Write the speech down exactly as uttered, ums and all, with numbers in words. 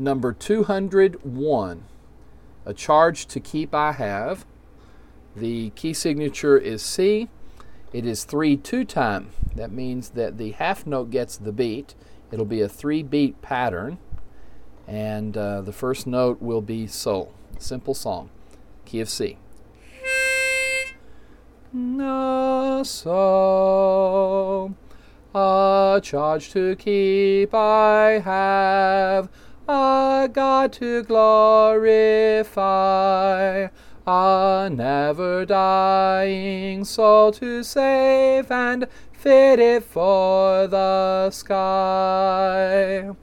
number two hundred one, A Charge to Keep I Have. The key signature is C. It is three two-time. That means that the half note gets the beat. It'll be a three-beat pattern, and uh, the first note will be sol. Simple song. Key of C. Na sol. A charge to keep I have, a God to glorify, a never-dying soul to save and fit it for the sky.